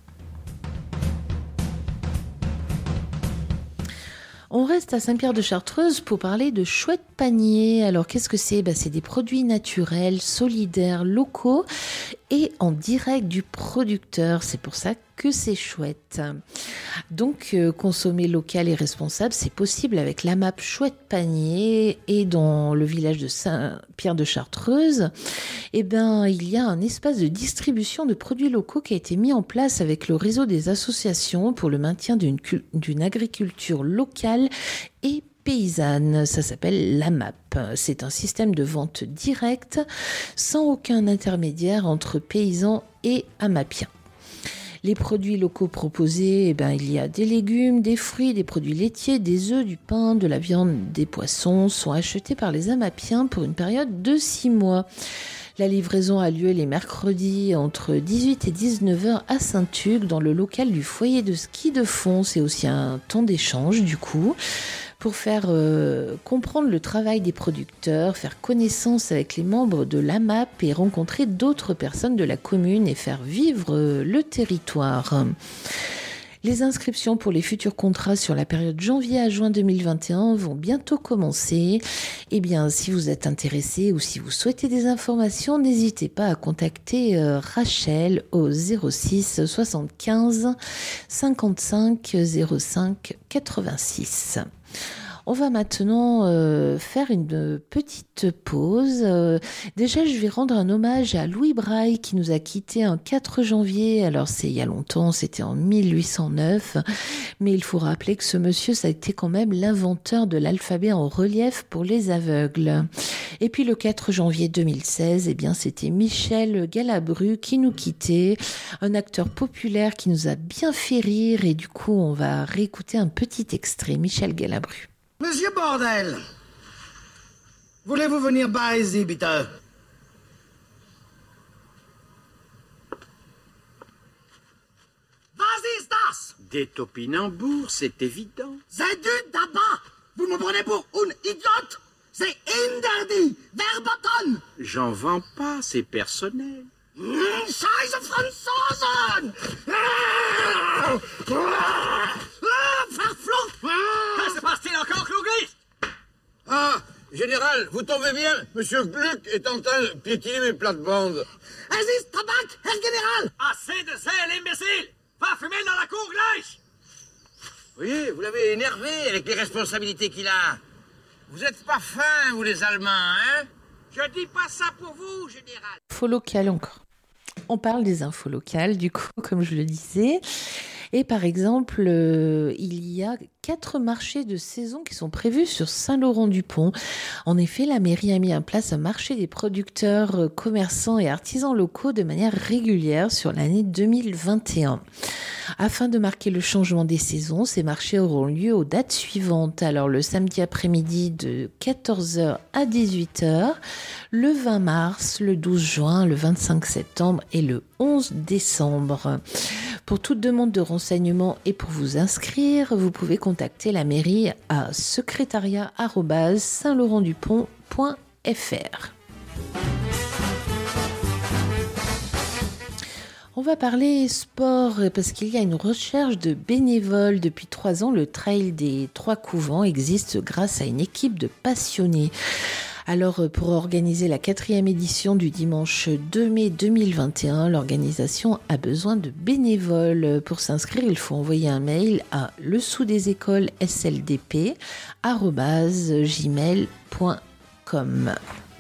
[SPEAKER 5] On reste à Saint-Pierre-de-Chartreuse pour parler de Chouette Panier. Alors qu'est-ce que c'est ? C'est des produits naturels, solidaires, locaux et en direct du producteur. C'est pour ça que c'est chouette. Donc consommer local et responsable, c'est possible avec la map Chouette Panier. Et dans le village de Saint-Pierre-de-Chartreuse, il y a un espace de distribution de produits locaux qui a été mis en place avec le réseau des associations pour le maintien d'une agriculture locale et paysanne. Ça s'appelle la MAP. C'est un système de vente directe sans aucun intermédiaire entre paysans et amapiens. Les produits locaux proposés, il y a des légumes, des fruits, des produits laitiers, des œufs, du pain, de la viande, des poissons, sont achetés par les amapiens pour une période de 6 mois. La livraison a lieu les mercredis entre 18 et 19h à Saint-Hugues dans le local du foyer de ski de fond. C'est aussi un temps d'échange du coup pour faire comprendre le travail des producteurs, faire connaissance avec les membres de l'AMAP et rencontrer d'autres personnes de la commune et faire vivre le territoire. Les inscriptions pour les futurs contrats sur la période janvier à juin 2021 vont bientôt commencer. Si vous êtes intéressé ou si vous souhaitez des informations, n'hésitez pas à contacter Rachel au 06 75 55 05 86. On va maintenant faire une petite pause. Déjà, je vais rendre un hommage à Louis Braille qui nous a quittés un 4 janvier. Alors, c'est il y a longtemps, c'était en 1809. Mais il faut rappeler que ce monsieur, ça a été quand même l'inventeur de l'alphabet en relief pour les aveugles. Et puis, le 4 janvier 2016, c'était Michel Galabru qui nous quittait. Un acteur populaire qui nous a bien fait rire. Et du coup, on va réécouter un petit extrait. Michel Galabru.
[SPEAKER 11] Monsieur Bordel, voulez-vous venir baiser, bitte? Was ist das?
[SPEAKER 12] Des topinambours, c'est évident.
[SPEAKER 11] C'est du tabac. Vous me prenez pour un idiote? C'est interdit, verboten.
[SPEAKER 12] J'en vends pas, c'est personnel.
[SPEAKER 11] Scheiße Franzosen! Verflucht!
[SPEAKER 13] Que se passe-t-il encore, Clouglis?
[SPEAKER 14] Ah, général, vous tombez bien. Monsieur Gluck est en train de piétiner mes plates-bandes.
[SPEAKER 11] Es ist Tabak, Herr Général!
[SPEAKER 13] Assez de zèle, imbécile! Va fumer dans la cour gleich!
[SPEAKER 14] Oui, vous l'avez énervé avec les responsabilités qu'il a. Vous êtes pas fins, vous les Allemands, hein?
[SPEAKER 13] Je dis pas ça pour vous, général.
[SPEAKER 5] Info locale encore. On parle des infos locales, du coup, comme je le disais. Et par exemple, il y a 4 marchés de saison qui sont prévus sur Saint-Laurent-du-Pont. En effet, la mairie a mis en place un marché des producteurs, commerçants et artisans locaux de manière régulière sur l'année 2021. Afin de marquer le changement des saisons, ces marchés auront lieu aux dates suivantes. Alors, le samedi après-midi de 14h à 18h, le 20 mars, le 12 juin, le 25 septembre et le 11 décembre. Pour toute demande de renseignements et pour vous inscrire, vous pouvez contacter la mairie à secrétariat@saintlaurentdupont.fr. On va parler sport parce qu'il y a une recherche de bénévoles. Depuis 3 ans, le trail des 3 couvents existe grâce à une équipe de passionnés. Alors, pour organiser la 4e édition du dimanche 2 mai 2021, l'organisation a besoin de bénévoles. Pour s'inscrire, il faut envoyer un mail à lesouxdesécoles@gmail.com.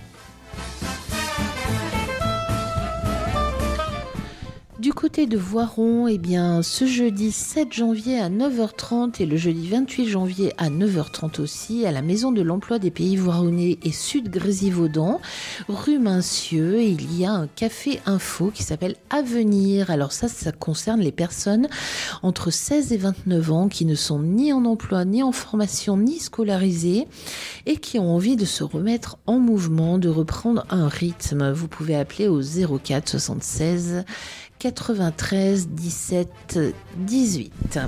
[SPEAKER 5] Du côté de Voiron, eh bien, ce jeudi 7 janvier à 9h30 et le jeudi 28 janvier à 9h30 aussi, à la Maison de l'Emploi des Pays Voironnais et Sud-Grésivaudan, rue Mincieux, il y a un café info qui s'appelle Avenir. Alors ça concerne les personnes entre 16 et 29 ans qui ne sont ni en emploi, ni en formation, ni scolarisées et qui ont envie de se remettre en mouvement, de reprendre un rythme. Vous pouvez appeler au 04 76 93 17 18.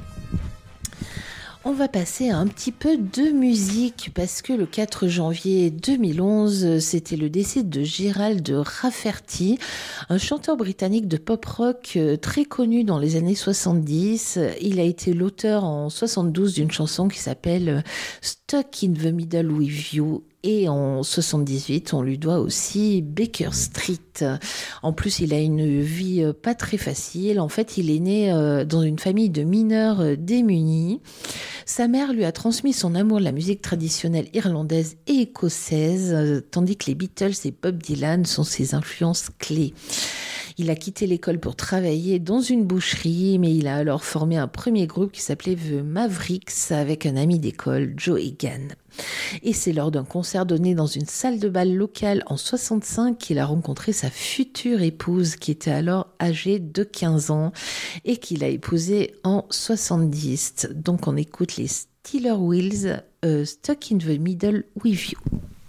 [SPEAKER 5] On va passer à un petit peu de musique parce que le 4 janvier 2011, c'était le décès de Gerald Rafferty, un chanteur britannique de pop-rock très connu dans les années 70. Il a été l'auteur en 72 d'une chanson qui s'appelle Stuck in the Middle with You. Et en 78, on lui doit aussi Baker Street. En plus, il a une vie pas très facile. En fait, il est né dans une famille de mineurs démunis. Sa mère lui a transmis son amour de la musique traditionnelle irlandaise et écossaise, tandis que les Beatles et Bob Dylan sont ses influences clés. Il a quitté l'école pour travailler dans une boucherie, mais il a alors formé un premier groupe qui s'appelait The Mavericks avec un ami d'école, Joe Egan. Et c'est lors d'un concert donné dans une salle de bal locale en 65 qu'il a rencontré sa future épouse qui était alors âgée de 15 ans et qu'il a épousée en 70. Donc on écoute les Steeler Wheels, Stuck in the Middle with You.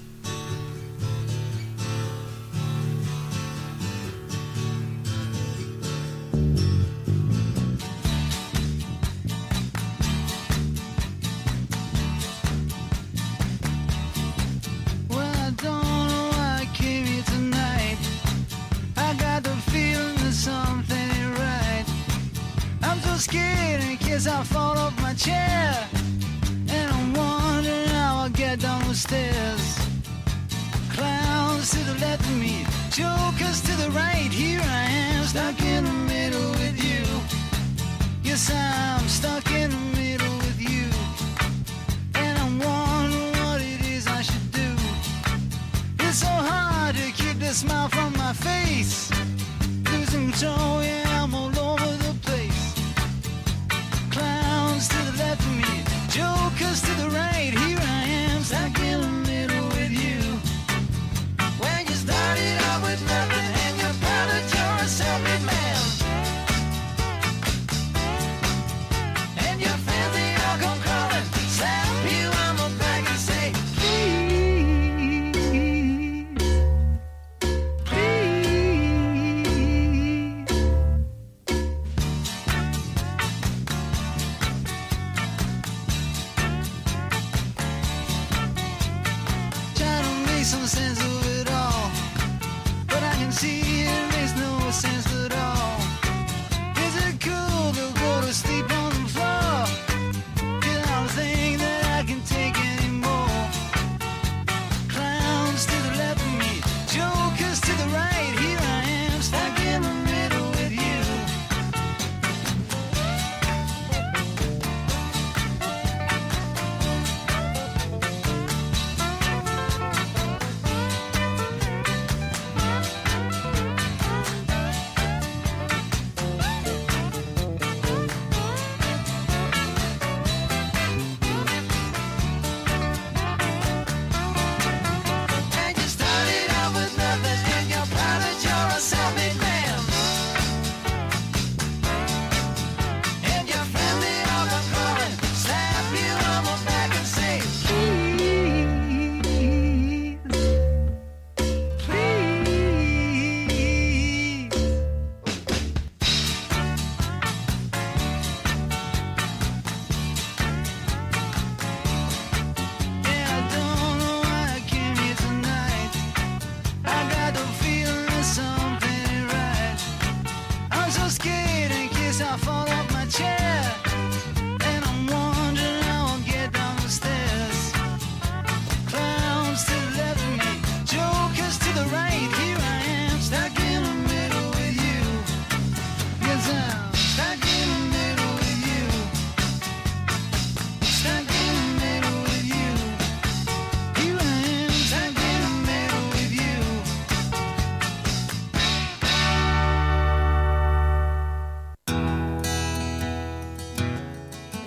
[SPEAKER 15] Scared in case I fall off my chair, and I'm wondering how I'll get down the stairs. Clowns to the left of me, jokers to the right. Here I am, stuck in the middle with you. Yes, I'm stuck in the middle with you, and I'm wondering what it is I should do. It's so hard to keep the smile from my face. Losing control, yeah, I'm all over the place. Clowns to the left of me, jokers to the right. Here I am, stuck in the middle with you. When you started out with nothing and you found that you're a self-made man, and your fans they all come crawling, slap you on the back and say, please, please.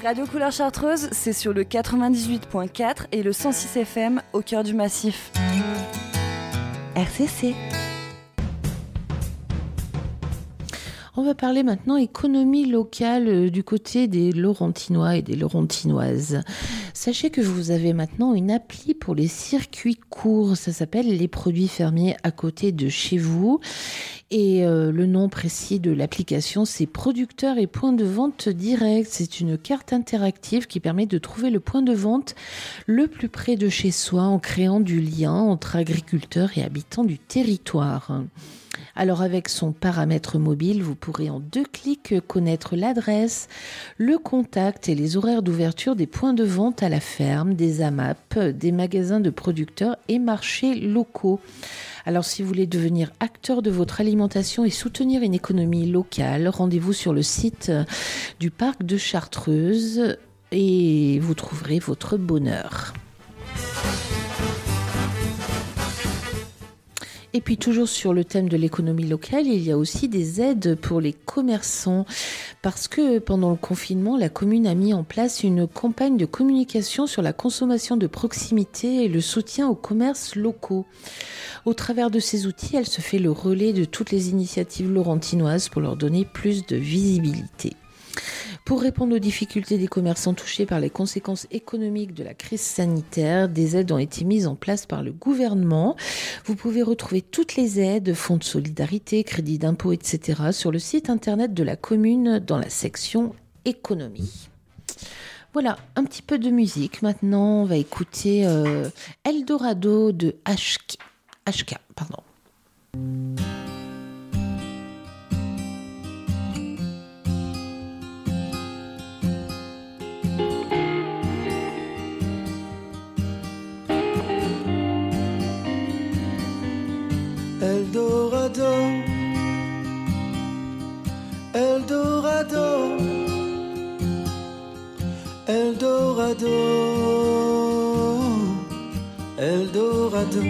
[SPEAKER 2] Radio Couleur Chartreuse, c'est sur le 98.4 et le 106 FM au cœur du massif.
[SPEAKER 5] RCC. On va parler maintenant économie locale du côté des Laurentinois et des Laurentinoises. Sachez que vous avez maintenant une appli pour les circuits courts. Ça s'appelle Les produits fermiers à côté de chez vous. Et le nom précis de l'application, c'est Producteurs et points de vente direct. C'est une carte interactive qui permet de trouver le point de vente le plus près de chez soi en créant du lien entre agriculteurs et habitants du territoire. Alors avec son paramètre mobile, vous pourrez en 2 clics connaître l'adresse, le contact et les horaires d'ouverture des points de vente à la ferme, des AMAP, des magasins de producteurs et marchés locaux. Alors si vous voulez devenir acteur de votre alimentation et soutenir une économie locale, rendez-vous sur le site du parc de Chartreuse et vous trouverez votre bonheur. Et puis toujours sur le thème de l'économie locale, il y a aussi des aides pour les commerçants parce que pendant le confinement, la commune a mis en place une campagne de communication sur la consommation de proximité et le soutien aux commerces locaux. Au travers de ces outils, elle se fait le relais de toutes les initiatives laurentinoises pour leur donner plus de visibilité. Pour répondre aux difficultés des commerçants touchés par les conséquences économiques de la crise sanitaire, des aides ont été mises en place par le gouvernement. Vous pouvez retrouver toutes les aides, fonds de solidarité, crédits d'impôt, etc. sur le site internet de la commune dans la section économie. Voilà, un petit peu de musique. Maintenant, on va écouter Eldorado de HK.
[SPEAKER 16] Eldorado, Eldorado, Eldorado, Eldorado.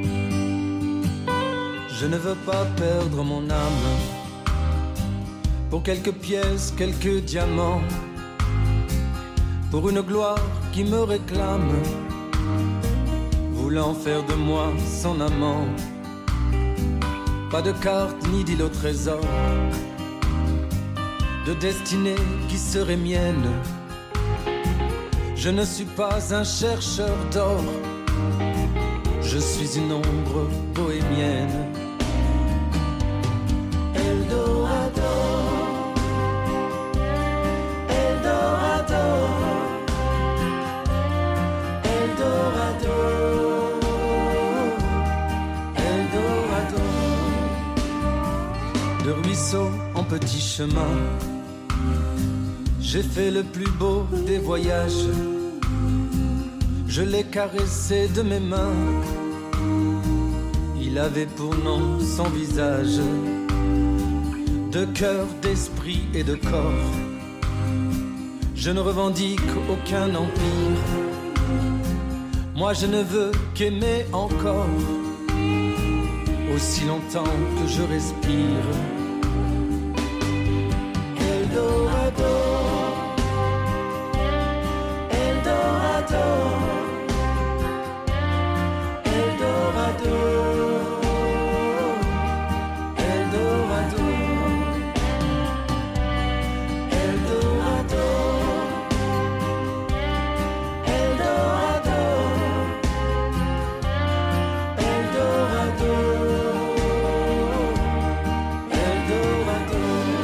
[SPEAKER 16] Je ne veux pas perdre mon âme pour quelques pièces, quelques diamants, pour une gloire qui me réclame, voulant faire de moi son amant. Pas de carte ni d'île au trésor, de destinée qui serait mienne. Je ne suis pas un chercheur d'or, je suis une ombre bohémienne. Eldorado, Eldorado, Eldorado, Eldorado. De ruisseau en petit chemin, j'ai fait le plus beau des voyages. Je l'ai caressé de mes mains, il avait pour nom son visage. De cœur, d'esprit et de corps, je ne revendique aucun empire. Moi je ne veux qu'aimer encore, aussi longtemps que je respire. Eldorado, Eldorado, Eldorado, Eldorado, Eldorado, Eldorado, Eldorado, Eldorado.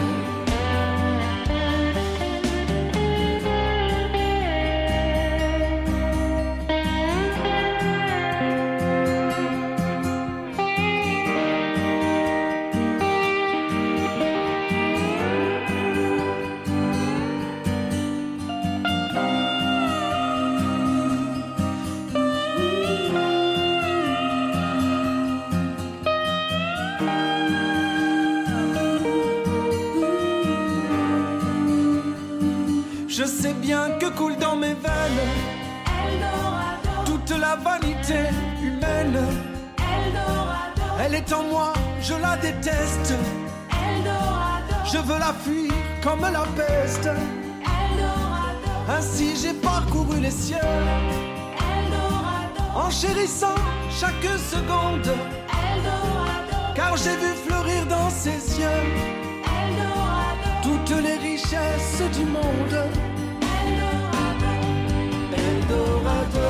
[SPEAKER 16] Je sais bien que coule dans mes veines toute la vanité humaine. Elle est en moi, je la déteste. Je veux la fuir comme la peste. Ainsi j'ai parcouru les cieux,
[SPEAKER 15] Eldorado,
[SPEAKER 16] en chérissant chaque seconde,
[SPEAKER 15] Eldorado,
[SPEAKER 16] car j'ai vu fleurir dans ses yeux
[SPEAKER 15] Eldorado,
[SPEAKER 16] toutes les richesses du monde.
[SPEAKER 15] Eldorado,
[SPEAKER 16] Eldorado,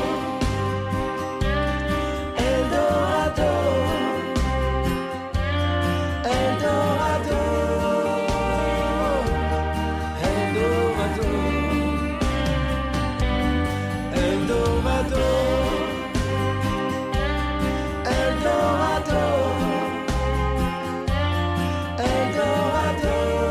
[SPEAKER 16] Eldorado, Eldorado, Eldorado, Eldorado, Eldorado, Eldorado,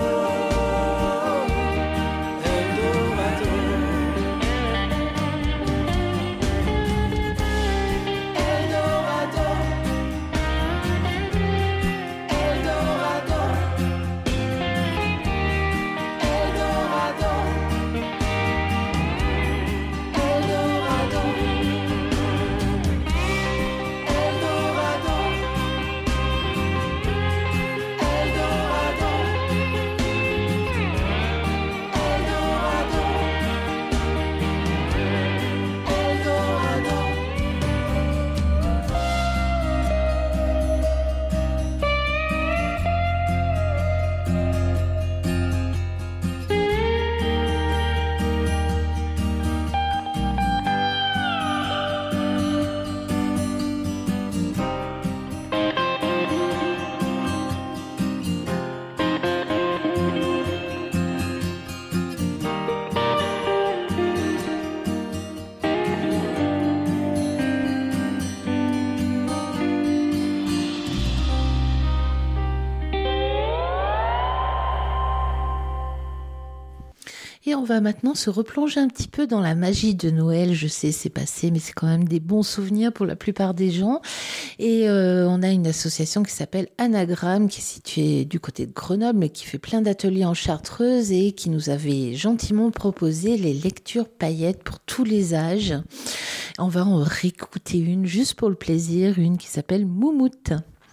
[SPEAKER 5] Et on va maintenant se replonger un petit peu dans la magie de Noël. Je sais, c'est passé, mais c'est quand même des bons souvenirs pour la plupart des gens. Et on a une association qui s'appelle Anagramme, qui est située du côté de Grenoble, mais qui fait plein d'ateliers en Chartreuse et qui nous avait gentiment proposé les lectures paillettes pour tous les âges. On va en réécouter une, juste pour le plaisir, une qui s'appelle Moumoute.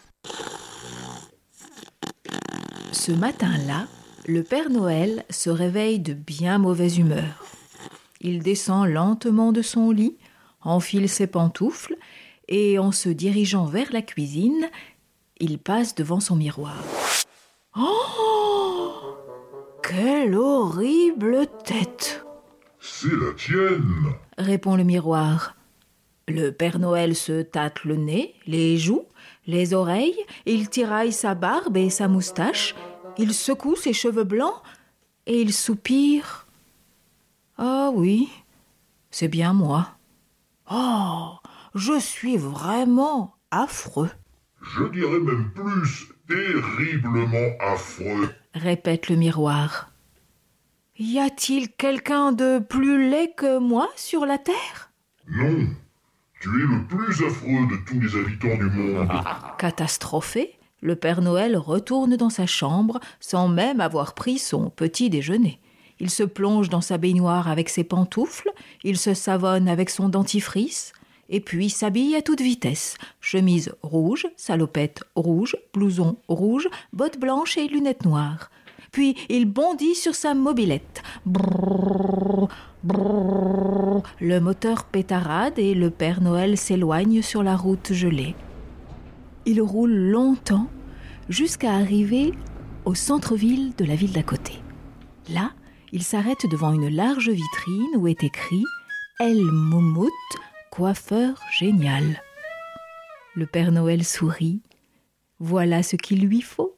[SPEAKER 17] Ce matin-là, le Père Noël se réveille de bien mauvaise humeur. Il descend lentement de son lit, enfile ses pantoufles et, en se dirigeant vers la cuisine, il passe devant son miroir. « Oh, quelle horrible tête !»«
[SPEAKER 18] C'est la tienne !»
[SPEAKER 17] répond le miroir. Le Père Noël se tâte le nez, les joues, les oreilles, il tiraille sa barbe et sa moustache. Il secoue ses cheveux blancs et il soupire. « Ah oui, c'est bien moi. Oh, je suis vraiment affreux. »«
[SPEAKER 18] Je dirais même plus terriblement affreux. »
[SPEAKER 17] répète le miroir. « Y a-t-il quelqu'un de plus laid que moi sur la terre ?»«
[SPEAKER 18] Non, tu es le plus affreux de tous les habitants du monde. »
[SPEAKER 17] Catastrophé, le Père Noël retourne dans sa chambre sans même avoir pris son petit déjeuner. Il se plonge dans sa baignoire avec ses pantoufles, il se savonne avec son dentifrice, et puis s'habille à toute vitesse. Chemise rouge, salopette rouge, blouson rouge, bottes blanches et lunettes noires. Puis il bondit sur sa mobilette. Brrr, brrr. Le moteur pétarade et le Père Noël s'éloigne sur la route gelée. Il roule longtemps jusqu'à arriver au centre-ville de la ville d'à côté. Là, il s'arrête devant une large vitrine où est écrit « El Moumout, coiffeur génial ». Le Père Noël sourit. Voilà ce qu'il lui faut.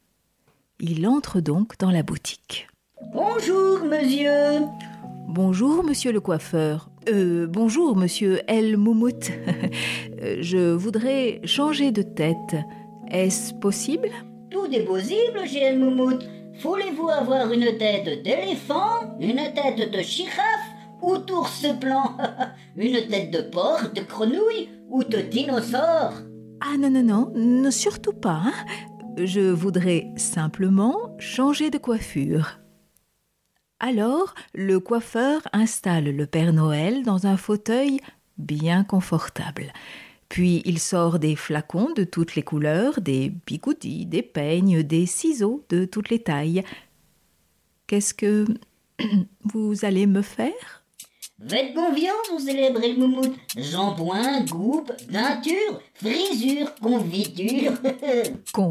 [SPEAKER 17] Il entre donc dans la boutique.
[SPEAKER 19] « Bonjour, monsieur !»«
[SPEAKER 17] Bonjour, monsieur le coiffeur. Bonjour, monsieur El Moumout. Je voudrais changer de tête. Est-ce possible ?»«
[SPEAKER 19] Tout est possible chez El Moumout. Voulez-vous avoir une tête d'éléphant, une tête de girafe ou d'ours blanc, une tête de porc, de grenouille ou de dinosaure ?»«
[SPEAKER 17] Ah non, surtout pas. Hein. Je voudrais simplement changer de coiffure. » Alors, le coiffeur installe le Père Noël dans un fauteuil bien confortable. Puis il sort des flacons de toutes les couleurs, des bigoudis, des peignes, des ciseaux de toutes les tailles. « Qu'est-ce que Vous allez me faire ?
[SPEAKER 19] Faites confiance au célèbre Helmoumout. Shampoing, coupe, teinture, frisure, confiture.
[SPEAKER 17] Confiture ?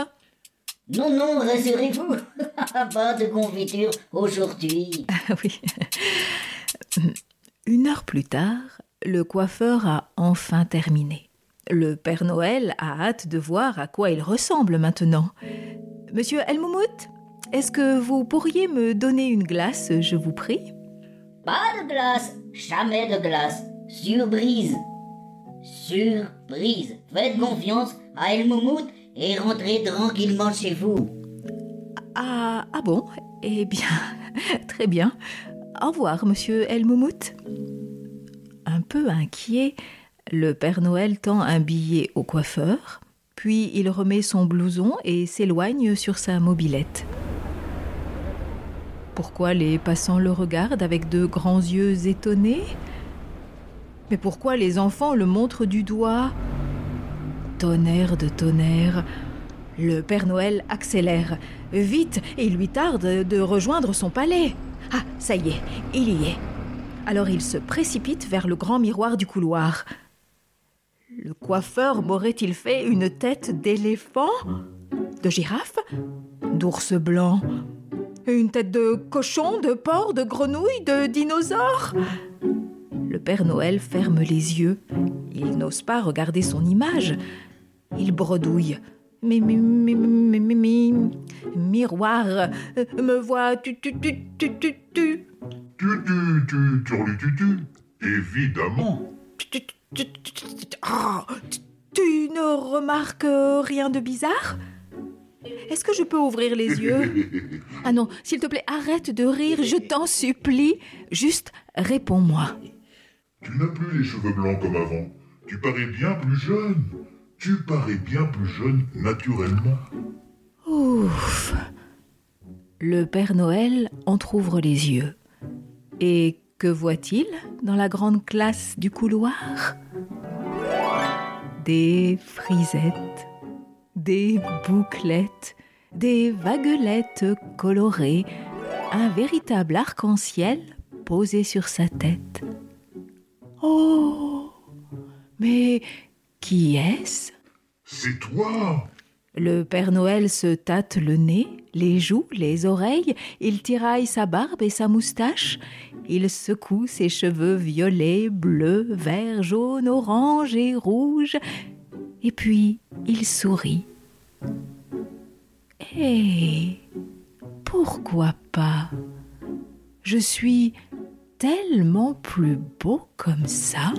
[SPEAKER 19] Non, rassurez-vous. Pas de confiture aujourd'hui.
[SPEAKER 17] Oui. 1 heure plus tard, le coiffeur a enfin terminé. Le Père Noël a hâte de voir à quoi il ressemble maintenant. Monsieur Helmoumout, est-ce que vous pourriez me donner une glace, je vous prie ?
[SPEAKER 19] Pas de glace, jamais de glace. Surprise. Faites confiance à Helmoumout et rentrez tranquillement chez vous.
[SPEAKER 17] Ah bon ? Eh bien, très bien. Au revoir, monsieur Helmoumout. Un peu inquiet, le Père Noël tend un billet au coiffeur, puis il remet son blouson et s'éloigne sur sa mobilette. Pourquoi les passants le regardent avec de grands yeux étonnés ? Mais pourquoi les enfants le montrent du doigt ? Tonnerre de tonnerre, le Père Noël accélère. Vite, il lui tarde de rejoindre son palais. Ah, ça y est, il y est. Alors il se précipite vers le grand miroir du couloir. Le coiffeur m'aurait-il fait une tête d'éléphant ? De girafe ? D'ours blanc ? Une tête de cochon, de porc, de grenouille, de dinosaure ? Le Père Noël ferme les yeux. Il n'ose pas regarder son image. Il bredouille. Miroir, me vois-tu,
[SPEAKER 18] Turlututu, évidemment.
[SPEAKER 17] Tu ne remarques rien de bizarre ? Est-ce que je peux ouvrir les yeux ? Ah non, s'il te plaît, arrête de rire, je t'en supplie. Juste, réponds-moi.
[SPEAKER 18] Tu n'as plus les cheveux blancs comme avant. Tu parais bien plus jeune. Naturellement.
[SPEAKER 17] Ouf. Le Père Noël entr'ouvre les yeux. Et que voit-il dans la grande classe du couloir ? Des frisettes, des bouclettes, des vaguelettes colorées, un véritable arc-en-ciel posé sur sa tête. Oh, mais qui est-ce ?
[SPEAKER 18] C'est toi !
[SPEAKER 17] Le Père Noël se tâte le nez, les joues, les oreilles, il tiraille sa barbe et sa moustache, il secoue ses cheveux violets, bleus, verts, jaunes, oranges et rouges, et puis il sourit. Eh, pourquoi pas ? Je suis tellement plus beau comme ça.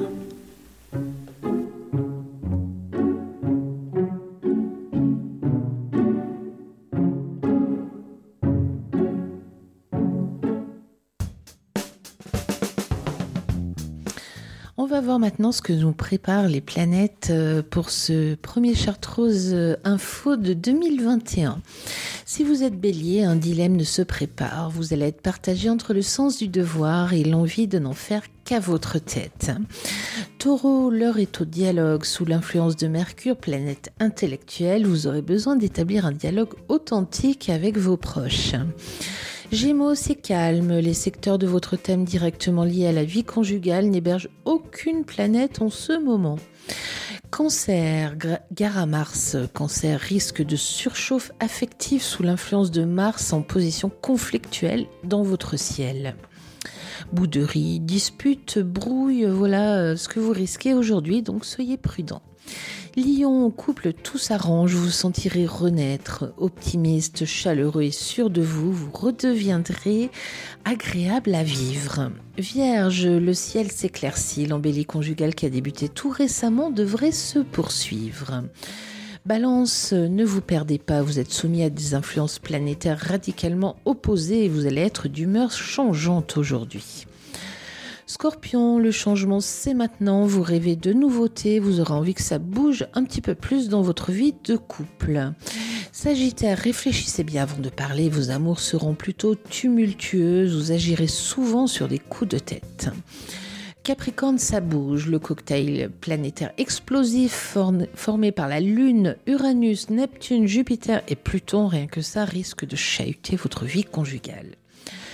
[SPEAKER 5] On va voir maintenant ce que nous préparent les planètes pour ce premier Chartreuse Info de 2021. Si vous êtes Bélier, un dilemme ne se prépare. Vous allez être partagé entre le sens du devoir et l'envie de n'en faire qu'à votre tête. Taureau, l'heure est au dialogue. Sous l'influence de Mercure, planète intellectuelle, vous aurez besoin d'établir un dialogue authentique avec vos proches. Gémeaux, c'est calme. Les secteurs de votre thème directement liés à la vie conjugale n'hébergent aucune planète en ce moment. Cancer, gare à Mars. Cancer, risque de surchauffe affective sous l'influence de Mars en position conflictuelle dans votre ciel. Bouderie, dispute, brouille, voilà ce que vous risquez aujourd'hui, donc soyez prudents. Lion, couple, tout s'arrange, vous vous sentirez renaître, optimiste, chaleureux et sûr de vous, vous redeviendrez agréable à vivre. Vierge, le ciel s'éclaircit, l'embellie conjugale qui a débuté tout récemment devrait se poursuivre. Balance, ne vous perdez pas, vous êtes soumis à des influences planétaires radicalement opposées et vous allez être d'humeur changeante aujourd'hui. Scorpion, le changement c'est maintenant, vous rêvez de nouveautés, vous aurez envie que ça bouge un petit peu plus dans votre vie de couple. Sagittaire, réfléchissez bien avant de parler, vos amours seront plutôt tumultueuses, vous agirez souvent sur des coups de tête. Capricorne, ça bouge, le cocktail planétaire explosif formé par la Lune, Uranus, Neptune, Jupiter et Pluton, rien que ça risque de chahuter votre vie conjugale.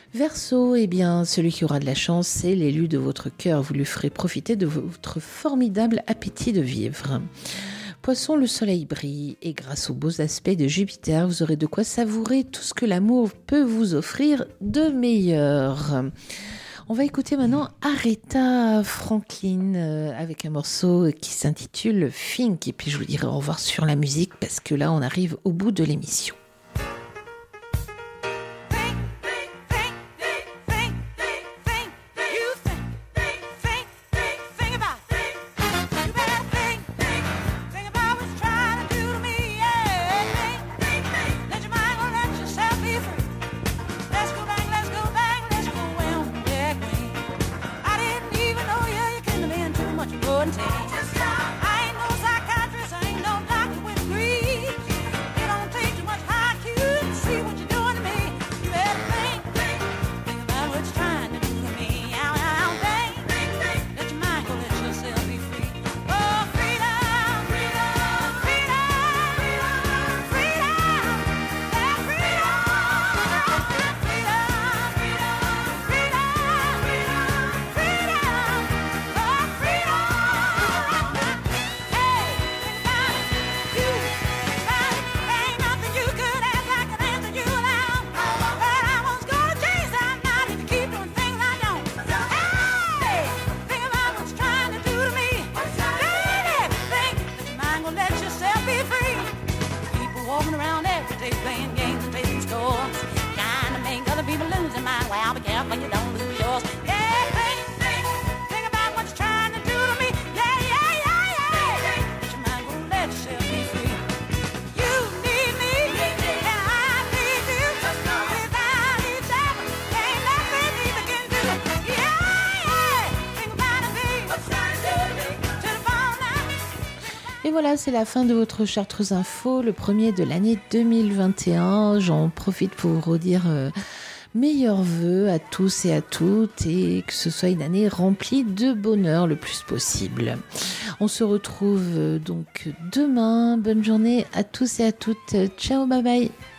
[SPEAKER 5] Verseau, eh bien, celui qui aura de la chance, c'est l'élu de votre cœur. Vous lui ferez profiter de votre formidable appétit de vivre. Poisson, le soleil brille et grâce aux beaux aspects de Jupiter, vous aurez de quoi savourer tout ce que l'amour peut vous offrir de meilleur. On va écouter maintenant Aretha Franklin avec un morceau qui s'intitule Think. Et puis je vous dirai au revoir sur la musique parce que là on arrive au bout de l'émission. Et voilà, c'est la fin de votre Chartreuse Info, le premier de l'année 2021. J'en profite pour vous redire meilleurs vœux à tous et à toutes et que ce soit une année remplie de bonheur le plus possible. On se retrouve donc demain. Bonne journée à tous et à toutes. Ciao, bye bye.